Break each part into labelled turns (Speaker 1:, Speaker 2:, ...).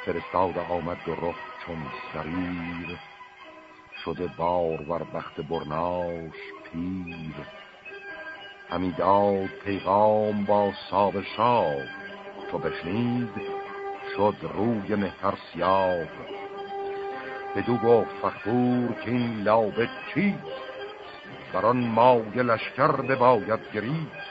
Speaker 1: فرستاده آمد دو رخ چون سریر، شده بار ور بخت برناش پیر. همی داد پیغام با ساب شاه، چو بشنید شد روی مهتر سیاه. بدو گفت فخور که این لابه چیست، بران مای لشکر بباید گریست.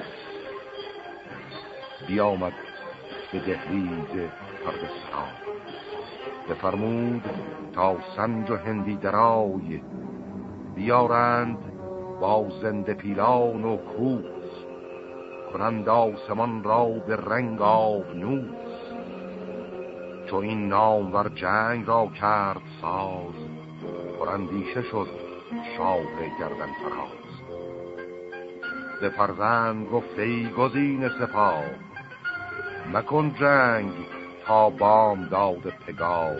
Speaker 1: بیامد به دهلیز پرده سرای، بفرمود تا سنج و هندی درای. بیارند با زنده پیلان و کوس، کنند آسمان را به رنگ آبنوس. چو این نامور جنگ را کرد ساز، پراندیشه شد شاه گردن فراز. به فرزند گفت ای گزین سپاه، مکن جنگ تا بام داد پگاه.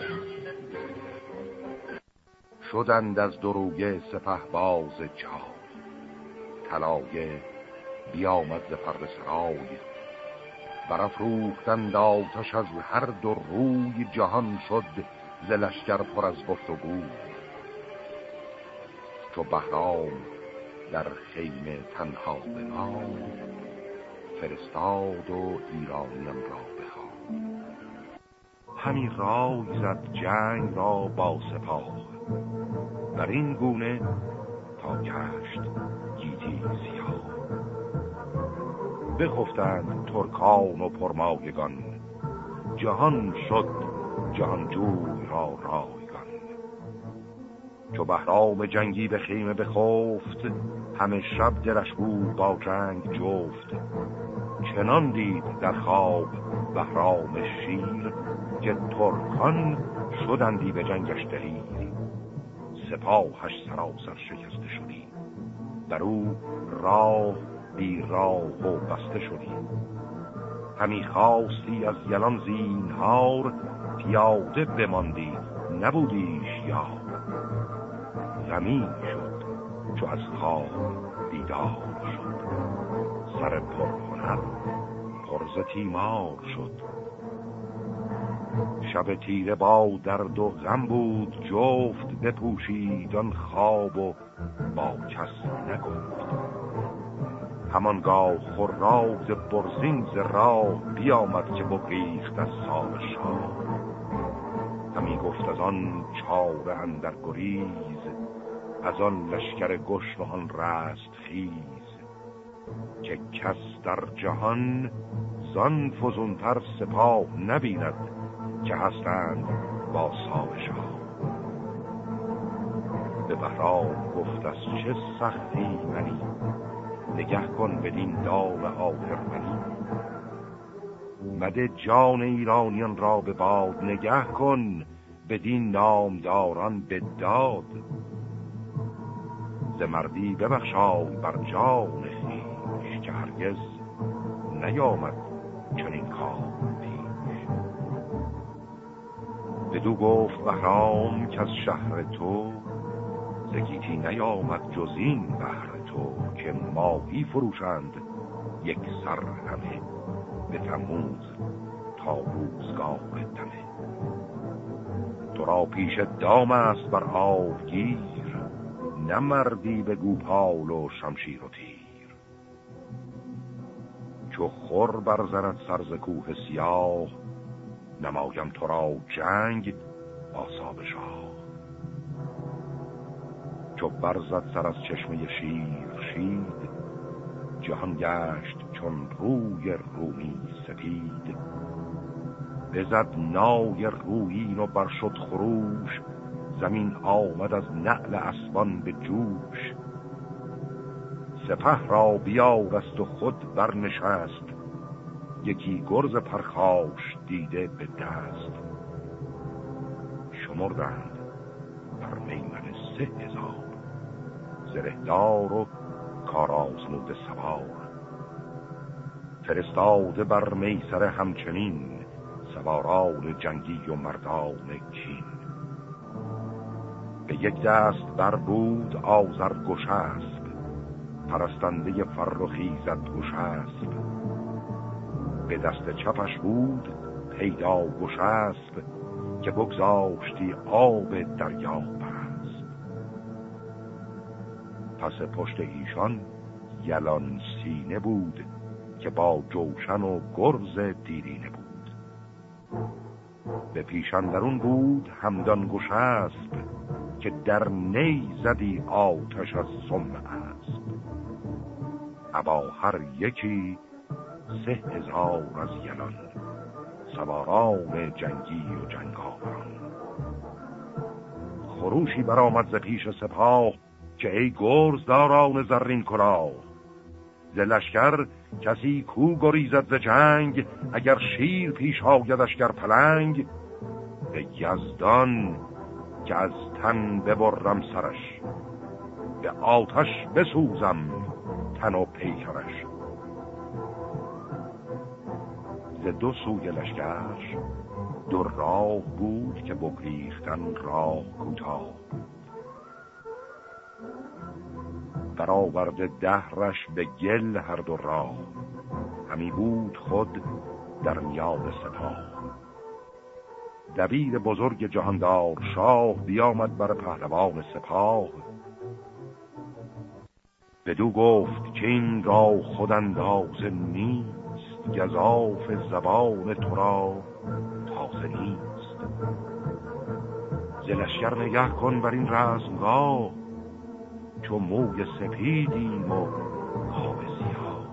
Speaker 1: شدند از درویه سپه باز جای، طلایه بیامد ز پرده سرای. برافروختند آتش از هر دو روی، جهان شد ز لشکر پر از گفت و گوی. چو بهرام در خیمه تنها بماند، فرستاد و ایرانیان را بخواند. همی رای زد جنگ را با سپاه، بر این گونه تا گشت گیتی سیاه. بخفتند ترکان و پرمایگان، جهان شد جهانجوی را رایگان. چو بهرام جنگی به خیمه بخفت، همه شب دلش بود با جنگ جفت. چنان دید در خواب بهرام شیر، که ترکان شدندی به جنگش دلیر. سپاهش سراسر شکسته شدی، بر او راه بی راه و بسته شدی. همی خواستی از یلان زینهار، پیاده بماندی نبودیش یار. غمی شد چو از خواب بیدار شد، سر پرهنر پرز تیمار شد. شب تیره با درد و غم بود جفت، بپوشید آن خواب و با کس نگفت. همانگاه خراد برزین ز راه، بیامد که بگریخت از سام شاه. همی گفت از آن چاره اندر گریز، از آن لشکر گشنهان رست خیز. که کس در جهان زان فزونتر سپاه نبیند، که هستند با سام شاه. به بهرام گفت از چه سختی منی، نگه کن بدین دام آهرمنی. مده جان ایرانیان را به باد، نگه کن بدین نامداران به داد. ز مردی ببخشای بر جان خویش، که هرگز نیامد چنین کار پیش. بدو گفت بهرام که از شهر تو، ز گیتی نیامد جز این بهر تو. که ماهی فروشند یک سر همه، به تموز تا روزگار دمه. تو را پیش دام است بر آبگیر، نمردی به گوپال و شمشیر و تیر. چو خور برزند سرز کوه سیاه، نمایم تو را جنگ با سام شاه. چو برزد سر از چشمه شیر شید، جهان گشت چون روی رومی سپید. بزد نای رویین و برشد خروش، زمین آمد از نعل اسبان به جوش. سپه را بیارست و خود برنشست، یکی گرز پرخاش دیده به دست. شمردند بر میمن 3000، زرهدار و کارآزموده سوار. فرستاده بر میسر همچنین، سواران جنگی و مردان کین. به یک دست بر بود آذر گشسب، پرستنده فرخی زد گشسب. به دست چپش بود پیدا گشسب که بگذاشتی آب دریا پرست. پس پشت ایشان یلان سینه بود که با جوشن و گرز دیرینه بود. به پیشاندرون بود همدان گشسب که در نی زدی آتش از سم اسب. ابا هر یکی 3000 از یلان سواران جنگی و جنگاوران. خروشی برآمد ز پیش سپاه که ای گرزداران زرین کلاه. ز لشکر کسی کو گریزد ز جنگ اگر شیر پیش آیدش گر پلنگ. به یزدان که از تن ببرم سرش به آتش بسوزم تن و پیکرش. ز دو سوی لشکر 2 راه بود که بگریختن راه کوتاه. برآورده دهرش به گل هر 2 راه همی بود خود در میان سپاه. دبیر بزرگ جهاندار شاه بیامد بر پهلوان سپاه. بدو گفت که این را خود انداز نیست گزاف زبان تو را تازه نیست. ز لشکر نگه کن بر این رزمگاه چو موی سپیدیم و کاب سیاه.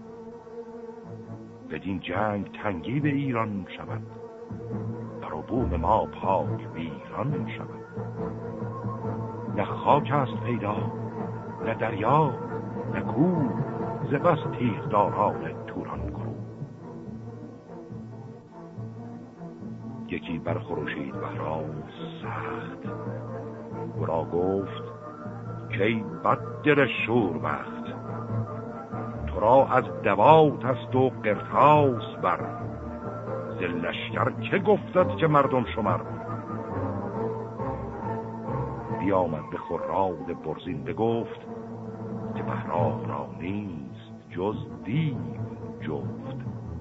Speaker 1: بدین جنگ تنگی به ایران شود بر بوم ما پاک ویران شود. نه خاک است پیدا نه دریا نه کوه ز بس تیغداران توران کرو. یکی برخروشید بهرام سخت ورا گفت که ای بد دل شوربخت. تو را از دوات است و قرطاس بر ز لشکر که گفتد که مردم شمر. بیامد به خراد برزین بگفت که بهرام را نیست جز دیو جفت.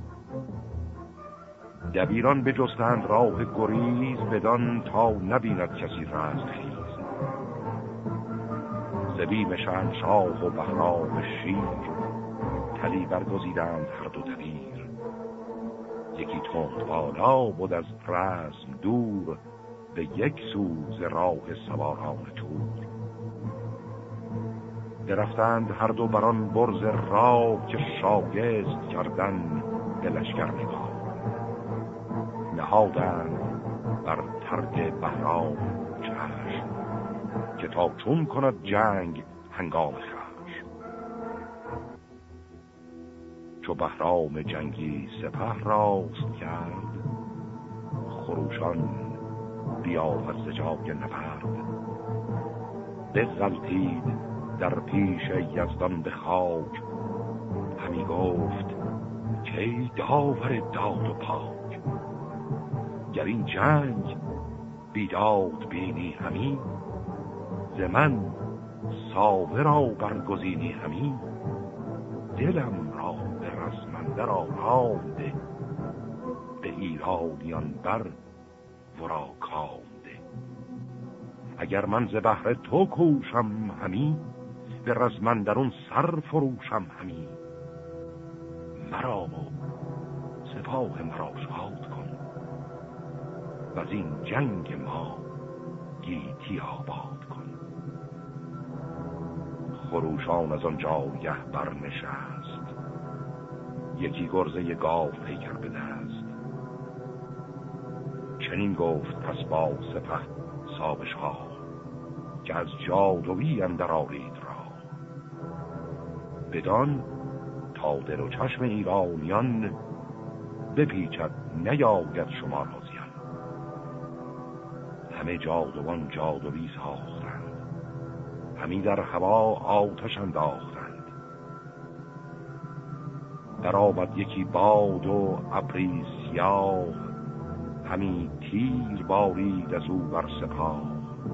Speaker 1: دبیران بجستند راه گریز بدان تا نبیند کسی رستخیز. ز بیم شهنشاه و بهرام شیر تلی برگزیدند هر 2 دبیر. یکی تند بالا بود از رزم دور به یک سو ز راه سواران تور. درفتند هر 2 بران برز راه که شایست کردن به لشکر نگاه. نهادند بر ترگ بهرام چشم که تا چون کند جنگ هنگام خشم. چو بهرام جنگی سپه راست کرد خروشان بیامد ز جای نبرد. بغلطید در پیش یزدان به خاک همی گفت که ای داور داد و پاک. گر این جنگ بیداد بینی همی ز من ساوه را برگزینی همی. دلم را به رزمنده را رام ده به ایرانیان بر ورا کام ده. اگر من ز بهر تو کوشم همی به رزمندرون سر فروشم همی. مرا و سپاه مرا شاد کن و از این جنگ ما گیتی آباد کن. خروشان از آن جایه برنشست یکی گرزه گاو پیکر به دست. چنین گفت پس با سپه سابشخواه که از جادویی اندر آرید را. بدان تا دل و چشم ایرانیان بپیچد نیاید شما را زیان. همه جادوان جادویی ساختند همی در هوا آتش انداختند. در آمد یکی باد و ابری سیاه همی تیر بارید از او بر سپاه.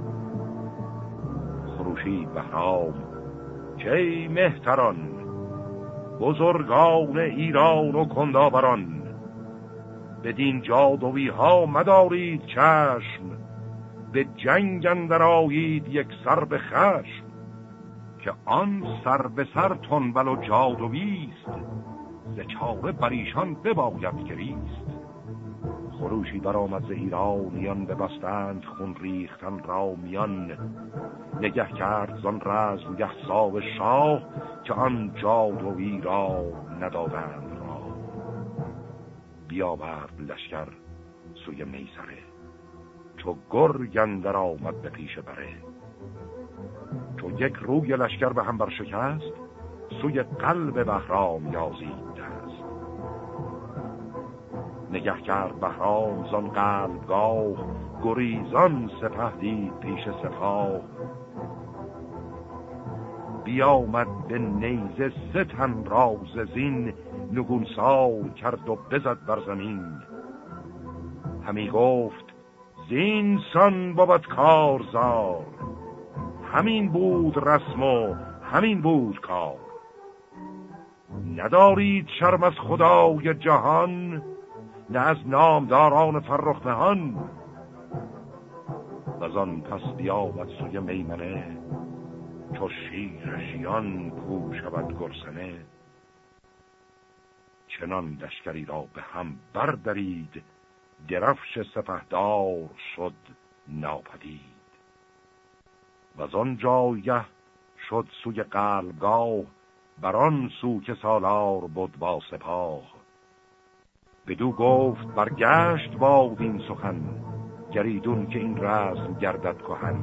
Speaker 1: خروشید بهرام که ای مهتران بزرگان ایران و کنداوران. بدین جادویی ها مدارید چشم، به جنگ اندر آیید یک سر به خشم. که آن سر به سر تنبل و جادویست، ز چاره بر ایشان بباید گریست. خروشی برآمد ز ایرانیان، ببستند خون ریختن را میان. نگه کرد زان رزمگه ساو شاه، که آن جادویی را ندادند را. بیاورد لشکر سوی میسره، چو گرگ اندر آمد به پیش بره. چو یک روی لشکر به هم برشکست، سوی قلب بهرام یازید دست. نگه کرد بهرام زان قلبگاه، گریزان سپه دید پیش سپاه. بیامد به نیزه 3 تن را ز زین، نگونسار کرد و بزد بر زمین. همی گفت زین سان بود کارزار، همین بود رسم و همین بود کار. ندارید شرم از خدای جهان، نه از نامداران فرخ نهان. وزان پس بیامد سوی میمنه، چو شیر ژیان کو شود گرسنه. چنان لشکری را به هم بردرید، درفش سپهدار شد ناپدید. وزان جایه شد سوی قلبگاه، بران سو که سالار بود با سپاه. بدو گفت برگشت باد این سخن، گریدون که این رزم گردد کهن.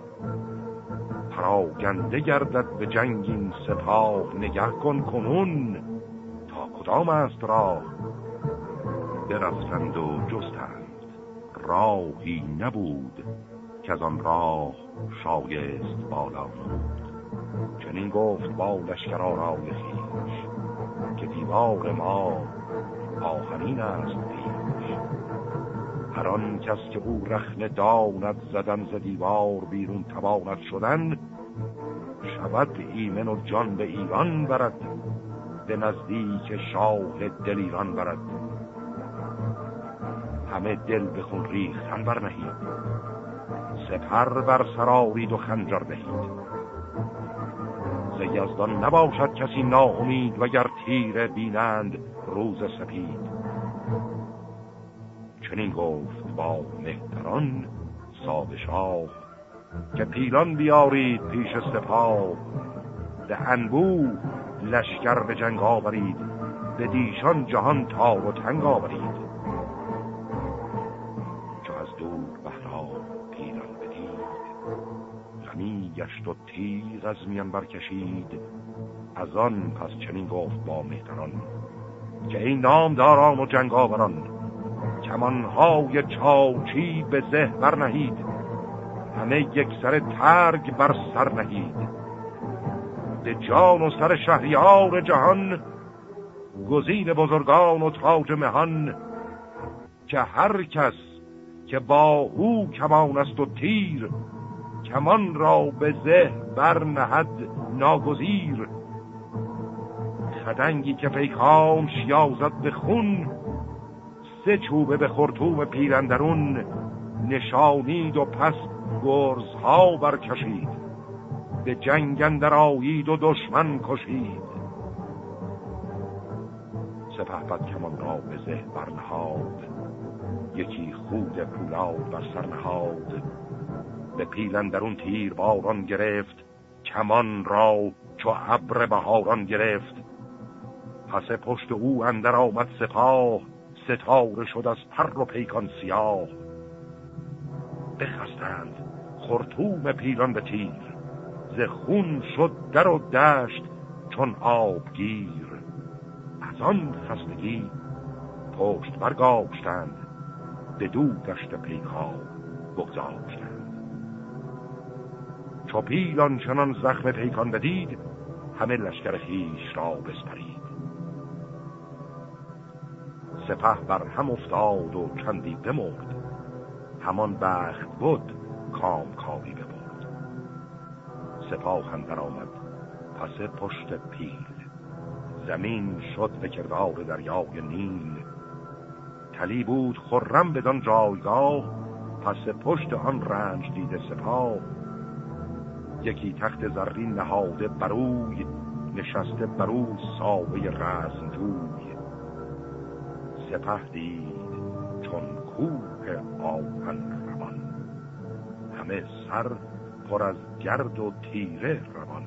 Speaker 1: پراگنده گردد به جنگ این سپاه، نگه کن کنون تا کدام است راه. برفتند و جستند راهی نبود، که از آن راه شایست بالا نمود. چنین گفت با لشکر آرای خویش، که دیوار ما آهنین است پیش. هر آن کس که او رخنه داند زدن ز دیوار بیرون تواند شدن. شود ایمن و جان به ایران برد، به نزدیک شاه دل ایران برد. همه دل به خون ریختن برنهید، سپر بر سرارید و خنجر دهید. ز یزدان نباشد کسی ناامید، وگر تیره بینند روز سپید. چنین گفت با مهتران سادشاه، که پیلان بیارید پیش سپاه. به انبوه لشکر به جنگ آورید، به دیشان جهان تار و تنگ آورید. چو از دور بهرام پیلان بدید، غمی گشت و تیغ از میان برکشید. از آن پس چنین گفت با مهتران، که این نامداران و جنگاوران. کمانهای چاچی به زه برنهید، همه یک سر ترگ بر سر نهید. به جان و سر شهریار جهان، گزین بزرگان و تاج مهان. که هر کس که با او کمان است و تیر، کمان را به زه برنهد ناگزیر. خدنگی که پیکانش یازد به خون، 3 چوبه به خرطوم پیراندرون. نشانید و پس گرزها برکشید، به جنگ اندر آیید و دشمن کشید. سپهبد کمان را به زه برنهاد، یکی خود پولاد بر سر نهاد. به پیراندرون تیر باران گرفت، کمان را چو ابر بهاران گرفت. پس پشت او اندر آمد سپاه، ستاره شد از پر و پیکان سیاه. بخستند خرطوم پیلان به تیر، ز خون شد در و دشت چون آبگیر. از آن خستگی پشت برگاشتند، به دو دشت پیکان بگذاشتند. چو پیلان چنان زخم پیکان بدید، همه لشکر خویش را بسپرید. سپه بر هم افتاد و چندی بمرد، همان بخت بود کام کاوی ببرد. سپاه اندر آمد پس پشت پیل، زمین شد به کردار دریای نیل. تلی بود خرم بدان جایگاه، پس پشت آن رنج دیده سپاه. یکی تخت زرین نهاده بروی، نشسته برو ساوه رزم جوی. سپه دید چون کوه آهن روان، همه سر پر از گرد و تیره روان.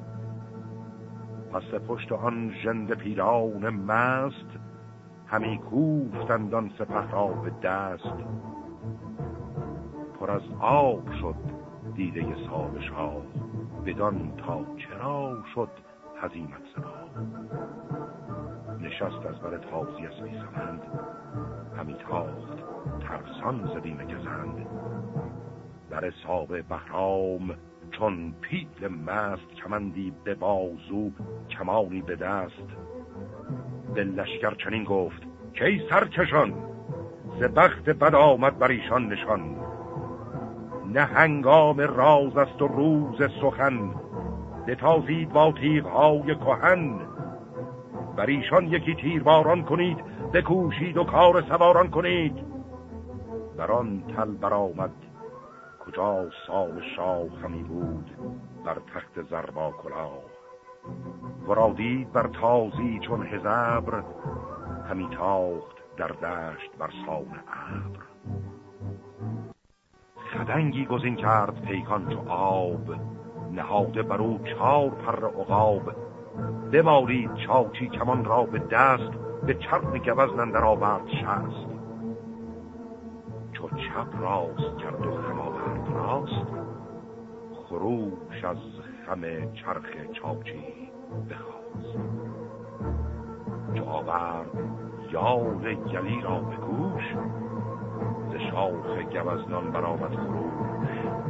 Speaker 1: پس پشت آن ژنده پیران مست، همی کوفتند آن سپه را به دست. پر از آب شد دیده سام شاه، بدان تا چرا شد هزیمت سپاه. نشست از بر تازی اسبی سمند، همی تاخت ترسان ز بیم گزند. بر سام بهرام چون پیل مست، کمندی به بازو کمانی به دست. به لشکر چنین گفت که ای سرکشان، ز بخت بد آمد بر ایشان نشان. نه هنگام راز است و روز سخن، بتازید با تیغ‌های کهن. بر ایشان یکی تیرباران کنید، بکوشید و کار سواران کنید. بر آن تل برآمد کجا سام شاه همی بود، بر تخت زر با کلاه. ورا دید بر تازی چون هژبر، همی تاخت در دشت بر سان ابر. خدنگی گزین کرد پیکان چو آب، نهاده برو 4 پر عقاب. بمالید چاچی کمان را به دست، به چرخ گوزن اندر آورد شست. چو چپ راست کرد و خم آورد راست، خروش از خم چرخ چاچی بخواست. چو آورد یال گلی را به گوش، ز شاخ گوزنان برآمد خروش.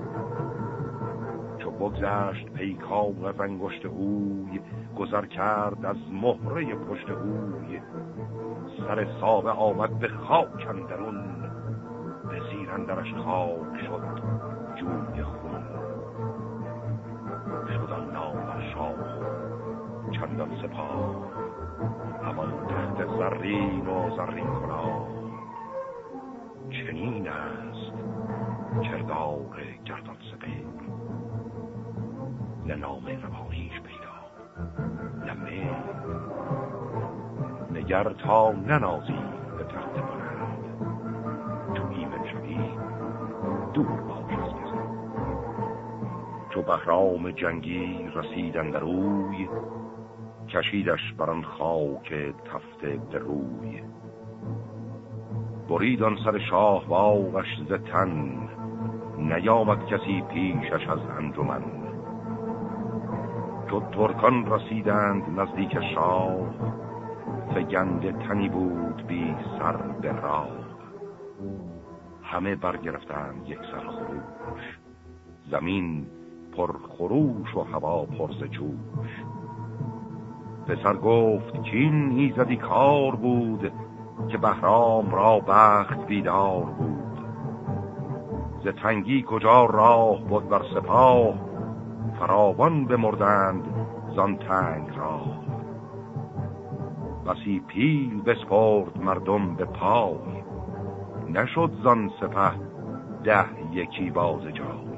Speaker 1: چو بگذشت پیکان و انگشت اوی، گذر کرد از مهره پشت اوی. سر سام آمد به خاک اندرون، به زیر اندرش خاک شد جوی خون. شد آن نامور شاه چندان سپاه، همان تخت زرین و زرین کلاه. چنین است کردار گردان سپهر، نه نام روانیش پیدا نه مهر. نگر تا ننازی به تخت بلند، چو ایمن شوی دور باش از گزند. چو بهرام جنگی رسید اندر اوی، کشیدش بران خاک تفته به روی. برید آن سر شاه باغش ز تن، نیامد کسی پیشش از انجمن. چو ترکان رسیدند نزدیک شاه، فگنده تنی بود بی سر به راه. همه برگرفتند یک سر خروش، زمین پر خروش و هوا پر ز جوش. پسر گفت کین ایزدی کار بود، که بهرام را بخت بیدار بود. ز تنگی کجا راه بود بر سپاه، فراوان بمردند زان تنگ راه. بسی پیل بسپرد مردم به پای، نشد زان سپه 10 یکی باز جای.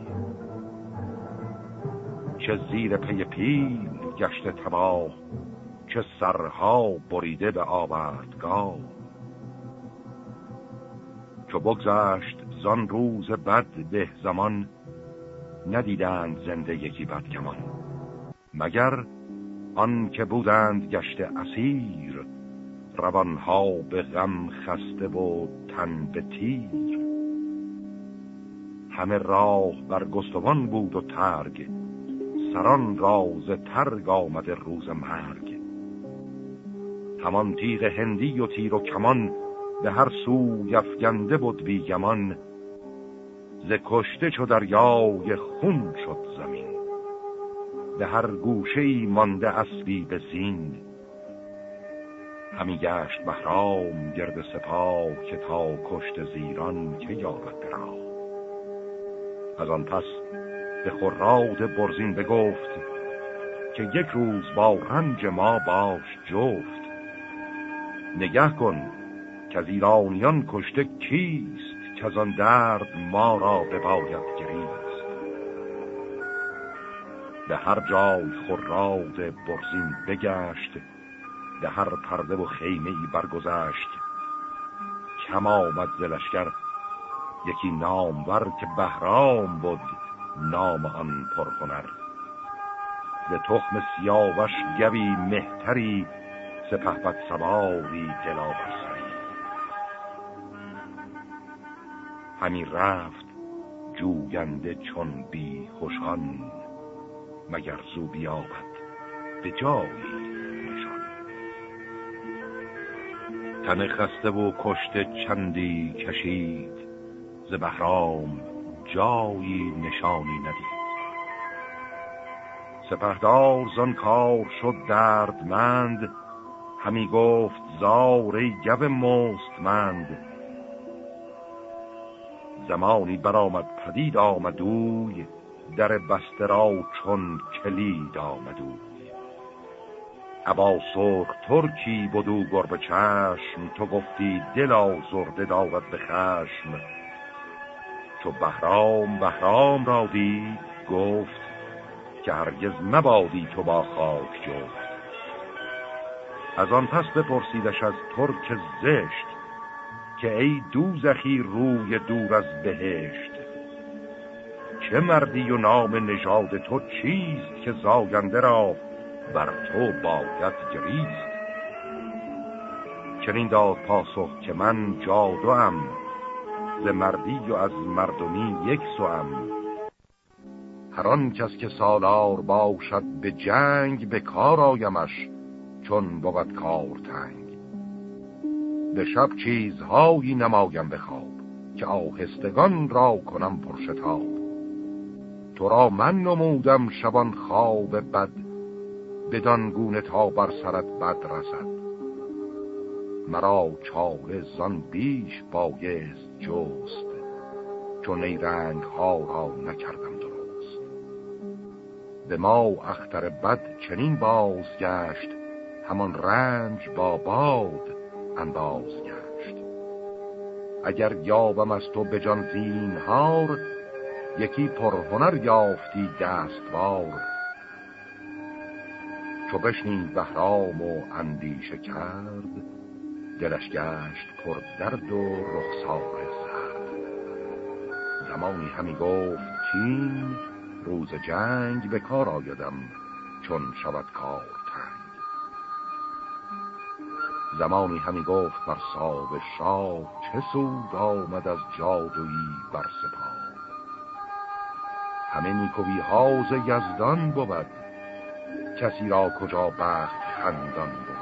Speaker 1: چه زیر پی پیل گشته تباه، چه سرها بریده به آوردگاه. چو بگذشت زان روز بد ده زمان، ندیدند زنده یکی بدگمان. مگر آن که بودند گشته اسیر، روانها به غم خسته و تن به تیر. همه راه برگستوان بود و ترگ، سران راز ترگ آمده روز مرگ. همان تیغ هندی و تیر و کمان، به هر سو افگنده بود بیگمان. ز کشته چو دریای خون شد زمین، به هر گوشه‌ای مانده اسبی به زین. همی گشت بهرام گرد سپاه، که تا کشته زیران که یابد به راه. از آن پس به خراد برزین بگفت، که یک روز با رنج ما باش جفت. نگه کن که از ایرانیان کشته کیست، که از آن درد ما را بباید گریست. به هر جای خراد برزین بگشت، به هر پرده و خیمه ای برگذشت. کم آمد ز لشکر یکی نامور، که بهرام بود نام آن پرهنر. ز تخم سیاوش گوی مهتری، سپهبد سواری دلاور سری. همی رفت جوینده چون بی خوشان، مگر زو بیابد به جایی نشان. تن خسته و کشته چندی کشید، ز بهرام جایی نشانی ندید. سپهدار زان کار شد دردمند، همی گفت زار ای گو مستمند. زمانی برآمد پدید آمدوی، در بسته را چون کلید آمدوی. ابا سرخ ترکی بدو گربه چشم، تو گفتی دل آزرده دارد به خشم. چو بهرام را دید گفت، که هرگز مبادی تو با خاک جفت. از آن پس بپرسیدش از ترک زشت، که ای دوزخی روی دور از بهشت. چه مردی و نام نژاد تو چیست، که زاینده را بر تو باید گریست. چنین داد پاسخ که من جادوام، ز مردی و از مردمی یک سوام. هر آن کس که سالار باشد به جنگ، به کار آیمش چون بود کار تنگ. به شب چیزهایی نمایم به خواب، که آهستگان را کنم پرشتاب. تو را من نمودم شبان خواب بد، بدان گونه تا بر سرت بد رسد. مرا چاره زان بیش بایست جست، چون نیرنگ ها را نکردم درست. به ما اختر بد چنین بازگشت، همان رنج با باد انداز گشت. اگر یابم از تو به جان زینهار، یکی پرهنر یافتی دستوار. چو بشنید بهرام و اندیشه کرد، دلش گشت پر درد و رخسار زرد. زمانی همی گفت کین روز جنگ، به کار آیدم چون شود کار تنگ. زمانی همی گفت بر ساو شاه، چه سود آمد از جادویی بر سپاه. همه نیکویی ها ز یزدان بود، کسی را کجا بخت خندان بود.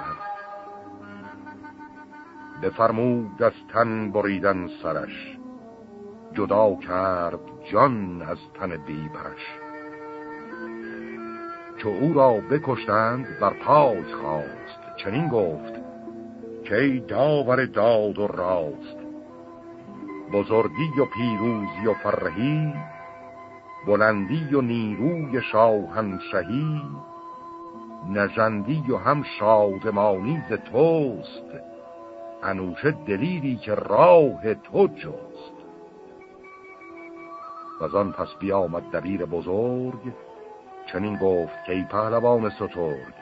Speaker 1: بفرمود از تن بریدن سرش، جدا کرد جان از تن بیبرش. چو او را بکشتند بر پای خواست، چنین گفت که ای داور داد و راست. بزرگی و پیروزی و فرهی، بلندی و نیروی شاهنشهی. نژندی و هم شادمانی ز توست، انوشه دلیری که راه تو جست. و آن پس بیامد دبیر بزرگ، چنین گفت که ای پهلوان سترگ.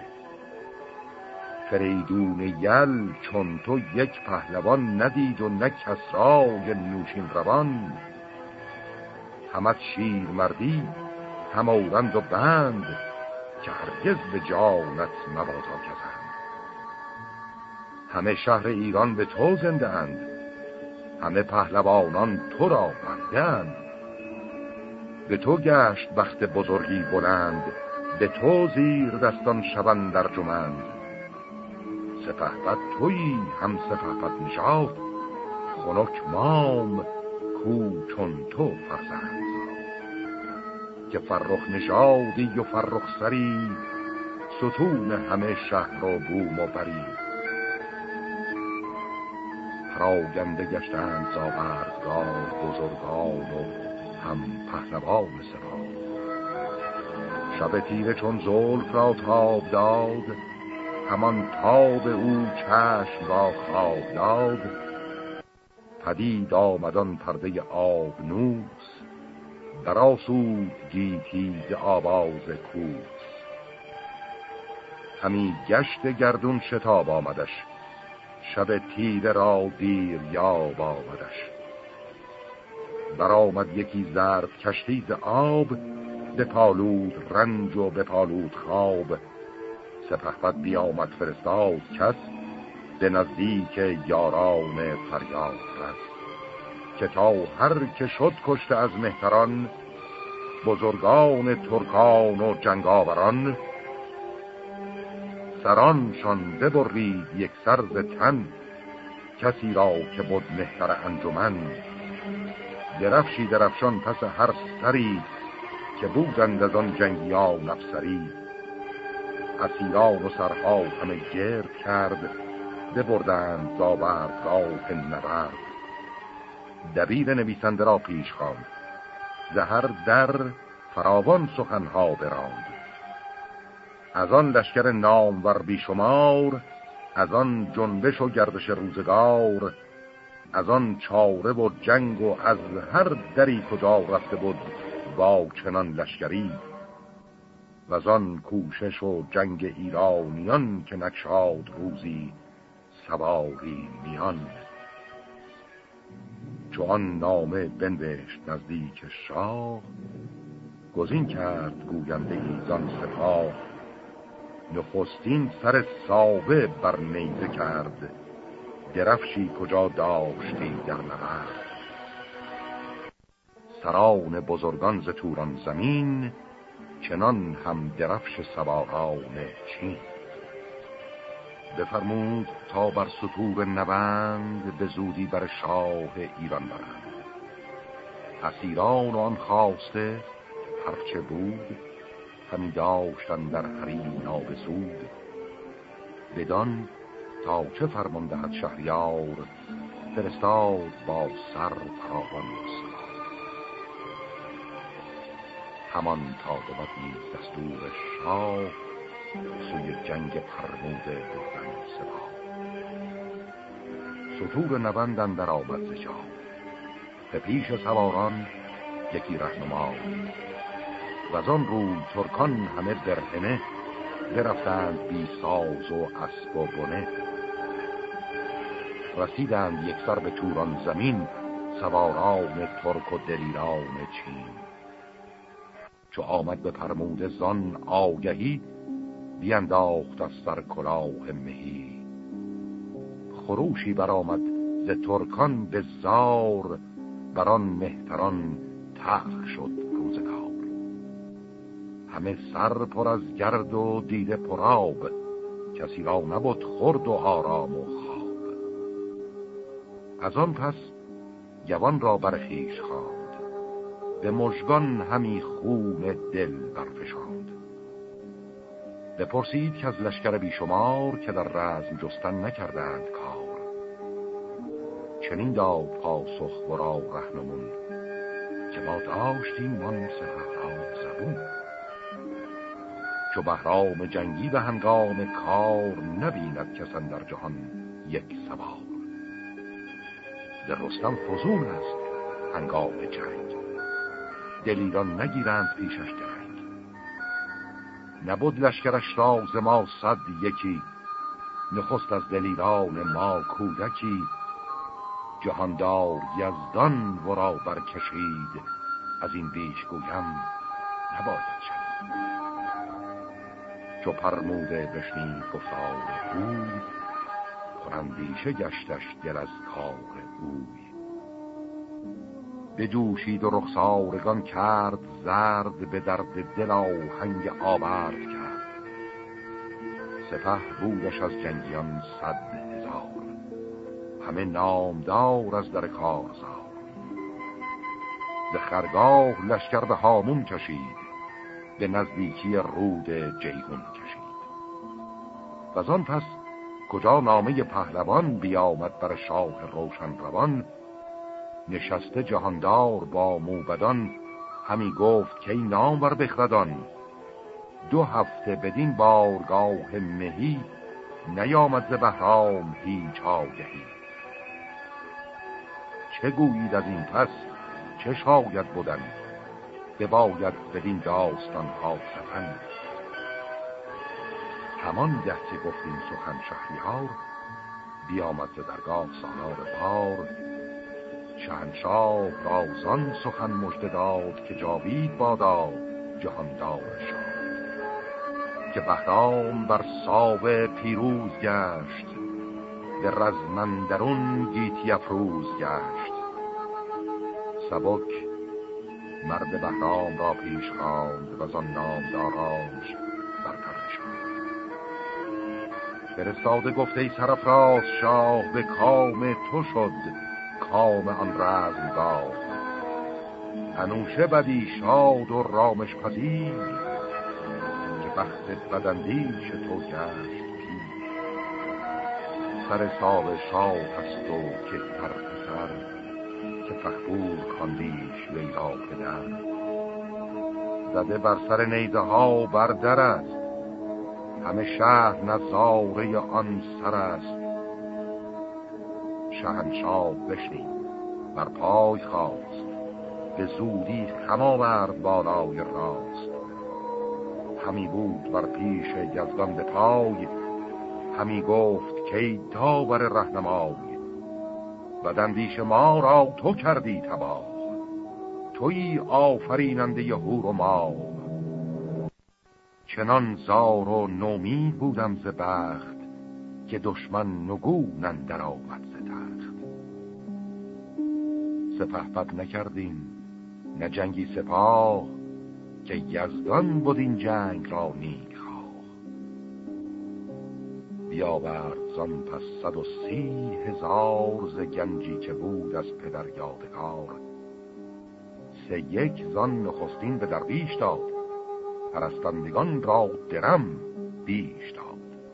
Speaker 1: فریدون یل چون تو یک پهلوان ندید، و نه کسرای نوشین روان. همت شیر مردی هم اورند و بند، که هرگز به جانت مبادا کزند. همه شهر ایران به تو زنده اند، همه پهلوانان تو را بنده اند. به تو گشت بخت بزرگی بلند، به تو زیر دستان شوند ارجمند. سپهبد تویی هم سپهبد نژاد، خنک مام کو چون تو فرزند. که فرخ نژادی و فرخ سری، ستون همه شهر و بوم و بری. پراگنده گشتند زاوردگاه، بزرگان و هم پهلوان سپاه. شب تیره چون زلف را تاب داد، همان تاب او چشم را خواب داد. پدید آمدان پرده آبنوس، برآسود گیتی ز آواز کوس. همی گشت گردون شتاب آمدش، شب تیره را دیر یاب آمدش. برآمد یکی زرد کشتی ز آب، بپالود رنج و بپالود خواب. سپهبد بیامد فرستاد کس، به نزدیک یاران فریاد رس. که تا هر که شد کشته از مهتران، بزرگان ترکان و جنگاوران. سرانشان ببرید یک سر ز تن، کسی را که بود مهتر انجمن. درفشی درفشان پس هر سری، که بودند از آن جنگیان افسری. اسیران و سرها همه گرد کرد، ببردند زاوردگاه نبرد. دبیر نویسنده را پیش خواند، ز هر در فراوان سخنها براند. از آن لشکر نامور بیشمار، از آن جنبش و گردش روزگار. از آن چاره و جنگ و از هر دری کجا رفته بود با چنان لشکری. و از آن کوشش و جنگ ایرانیان، که نکشاد روزی سواری میان. چو آن نامه بنوشت نزدیک شاه، گزین کرد گوینده ایزان سپاه. نخستین سر ساوه بر نیزه کرد، درفشی کجا داشتی در نبرد. سران بزرگان ز توران زمین، چنان هم درفش سواران چین. بفرمود تا بر ستور نبند، به زودی بر شاه ایران برند. اسیران آن خواسته هرچه بود، همی داشتن در حریم نابسود. بدان تا چه فرمان دهد شهریار، فرستاد با سر فراوان سوار. همان تا بود نیز دستور شاه، سوی جنگ فرموده بردن سپاه. ستور نبند اندر آمد ز جای، به پیش سواران یکی رهنما. وزان روی ترکان همه برهنه، برفتند بی ساز و اسب و بنه. رسیدند یک سر به توران زمین، سواران ترک و دلیران چین. چو آمد به فرموده زان آگهی، بینداخت از سر کلاه مهی. خروشی برآمد ز ترکان به زار، بران مهتران تلخ شد روزگار. همه سر پر از گرد و دیده پرآب، کسی را نبود خورد و آرام و خواب. از آن پس جوان را برخیش خواند، به مژگان همی خون دل برفشاند. بپرسید که از لشکر بیشمار، که در رزم جستن نکردند کار. چنین داد پاسخ ورا رهنمون، که ما داشتیم آن سپهران زبون. چو بهرام جنگی به هنگام کار، نبیند کس اندر جهان یک سوار. ز رستم فزون است هنگام جنگ، دلیران نگیرند پیشش درنگ. نبود لشکرش را ز ما 100 یکی، نخست از دلیران ما کودکی. جهاندار یزدان ورا برکشید، از این بیش گویم نباید شنید. چو فرموده بشنید گفتار اوی، پراندیشه گشتش دل از کار اوی. بجوشید و رخسارگان کرد زرد، به درد دل آهنگ آورد کرد. سپه بودش از جنگیان 100,000، همه نامدار از در کارزار. ز خرگاه لشکر به هامون کشید، به نزدیکی رود جیهون کشید. وزان پس کجا نامه پهلوان، بیامد بر شاه روشن روان. نشسته جهاندار با موبدان، همی گفت که ای نامور بخردان. 2 هفته بدین بارگاه مهی، نیامد ز بهرام هیچ آگهی. چه گویید از این پس چه شاید بودن، بباید بدین داستان ها سخن. همان گه که گفتیم سخن شهریار، بیامد ز درگاه سالار بار. شهنشاه رازان سخن مژده داد، که جاوید بادا جهاندار شاه. که بهرام بر ساوه پیروز گشت، به رزم اندرون گیتی افروز گشت. سبک مرد بهرام را پیش خواند، وزان نامدارانش برتر نشاند. فرستاده گفت ای سرافراز شاه، به کام تو شد کام آن رزمگاه. انوشه بدی شاد و رامش پذیر، که بخت بداندیش تو گشت پیر. سر ساو شاه هست و که تر پسر، که فخبور کاندیش وی را پدر. زده بر سر نیزه ها بردر است، همه شهر نظاره آن سر است. شهنشاه بشنید بر پای خواست، به زودی خم آورد بالای راست. همی بود بر پیش یزدان به پای، همی گفت که ای داور رهنمای. بداندیش ما را تو کردی تباه، تویی آفریننده هور و ماه. چنان زار و نومید بودم ز بخت، که دشمن نگون اندر آمد ز تخت. سپهبد نکردیم نه جنگی سپاه، که یزدان بود این جنگ را نیک خواه. بیاورد زان پس 130,000 ز گنجی که بود از پدر یادگار. 3 زان نخستین به درویش داد، پرستندگان را درم بیش داد.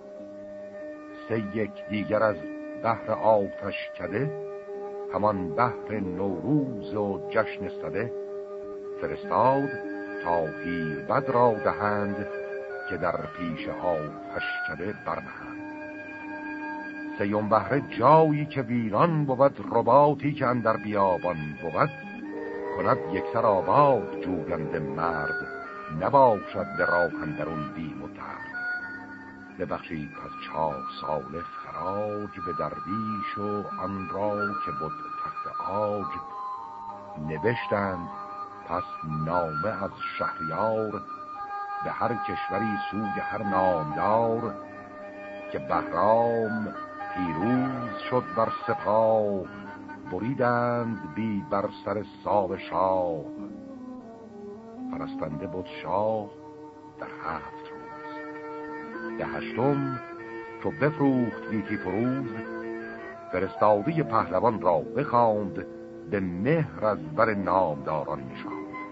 Speaker 1: 3 دیگر از بحر آتش کده، همان بحر نوروز و جشن سده. فرستاد تا هیربد را دهند، که در پیش آتش کده برنهند. 3 بحر جایی که ویران بود، رباطی که اندر بیابان بود. کند یکسر آباد جوگند مرد، نباشد به راه اندرون بیم و درد. ببخشید پس 4 ساله خراج، به درویش و آن را که بود تخت عاج. نوشتند پس نامه از شهریار، به هر کشوری سوی هر نامدار. که بهرام پیروز شد بر سپاه، بریدند بی بر سر ساو شاه. پرستنده بود شاه در 7 روز، به 8م چو بفروخت گیتی فروز. فرستاده پهلوان را بخواند، به مهر از بر نامداران نشاند.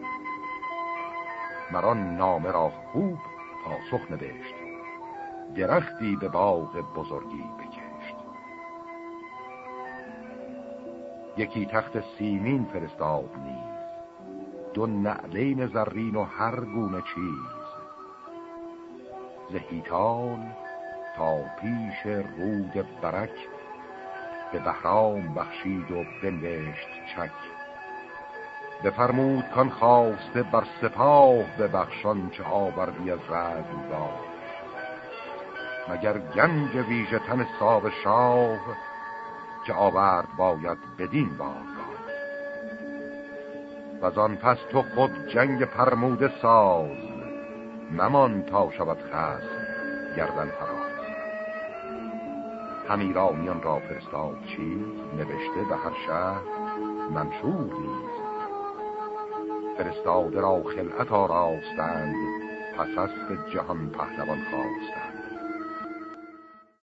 Speaker 1: مران نامه را خوب پاسخ نوشت، درختی به باغ بزرگی بکشت. یکی تخت سیمین فرستاد نیز، 2 نعلین زرین و هر گونه چیز. زهیتال تا پیش رود برک، به بهرام بخشید و بنوشت چک. بفرمود کان خواسته بر سپاه، ببخشان چه آوردی از رزمگاه. مگر گنج ویژه تن ساو شاه، که آورد باید بدین بارگاه. وزان پس تو خود جنگ فرموده ساز، ممان تا شود خصم گردن فراز. هم ایرانیان را فرستاد چیز، نوشته به هر شهر منشور نیز. فرستاده را خلعت آراستند، پس از به جهان پهلوان خواستند.